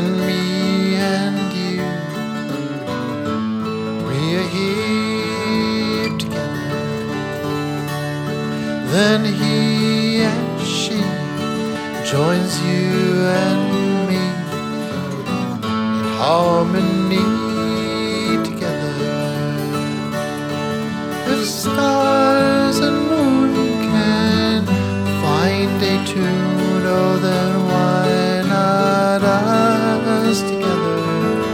and me and you, we are here together. Then he and she joins you and me in harmony together. If stars and moon can find a tune, oh then why not us together?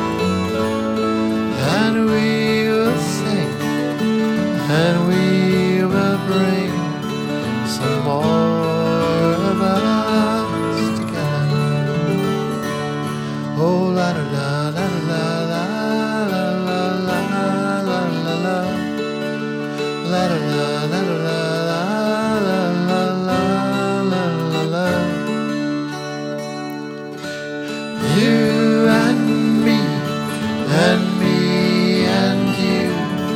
And we will sing, and we will bring some more of us together. Oh la la la la la la la la la la la. La la la la la la la la la la la. You and me and me and you,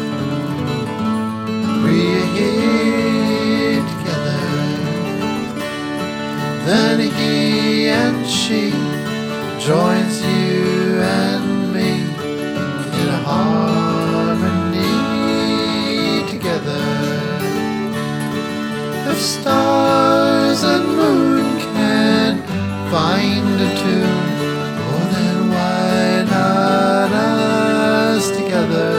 we're here together. Then he and she joins you and me in harmony together. If stars and moon can find a tune, oh then why not us together?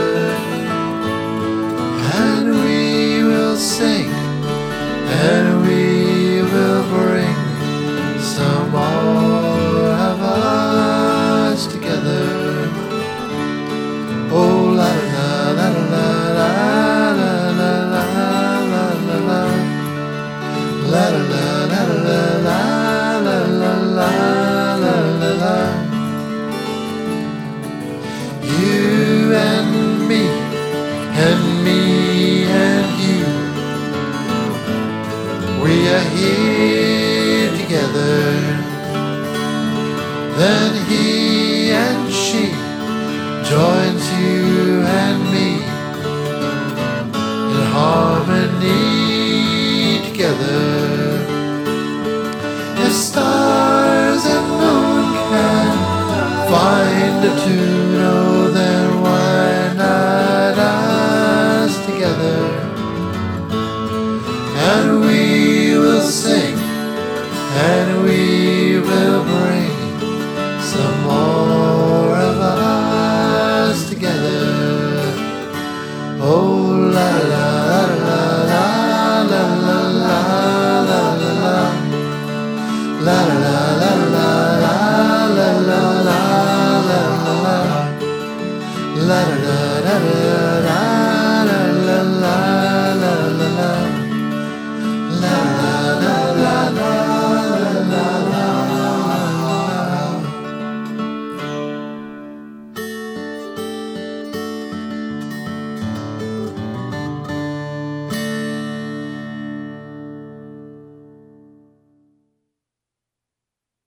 And we will sing, and we will bring some more of us together. Oh la la la la la la la la la la la. La la la la la la la la la la la la. You and me and you, we are here together. Then he and she joins you and me in harmony together. If stars and moon can find a tune, oh then why not us together? And